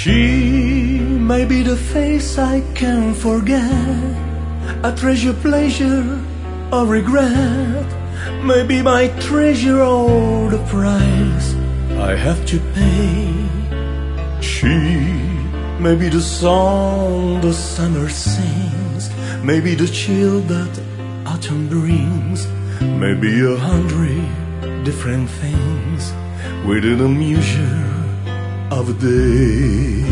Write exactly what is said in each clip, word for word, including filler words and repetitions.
She may be the face I can't forget, a treasure, pleasure, or regret. Maybe my treasure or the price I have to pay. She may be the song the summer sings, maybe the chill that autumn brings, maybe a hundred different things within a measure of a day.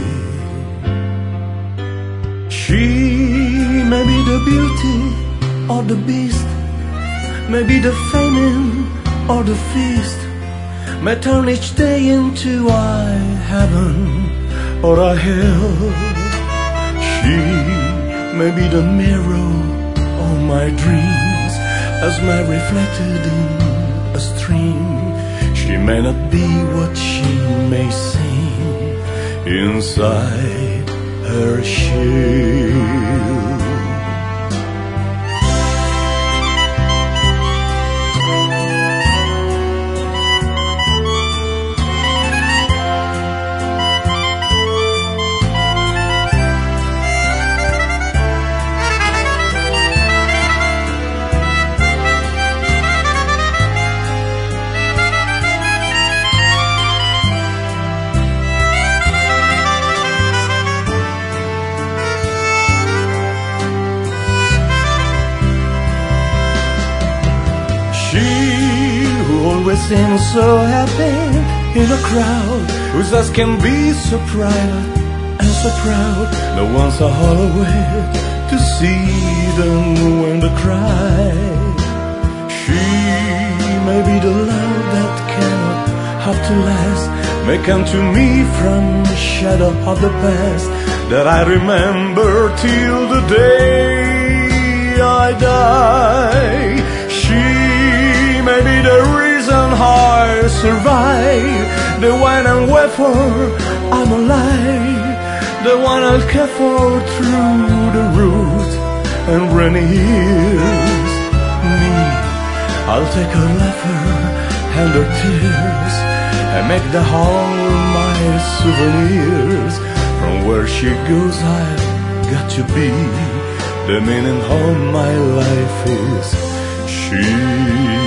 She may be the beauty or the beast, maybe the famine or the feast, may turn each day into a heaven or a hell. She may be the mirror of my dreams, as my reflected in a stream. She may not be what she may seem inside her shell. She who always seems so happy in a crowd, whose eyes can be so private and so proud. No one's a hollow way to see them when they cry. She may be the love that cannot have to last, may come to me from the shadow of the past, that I remember till the day I die. She may be the reason I survive, the one and wherefore I'm alive, the one I'll care for through the root and rainy years. Me, I'll take her laughter and her tears, and make the whole my souvenirs. From where she goes I've got to be, the meaning of my life is she.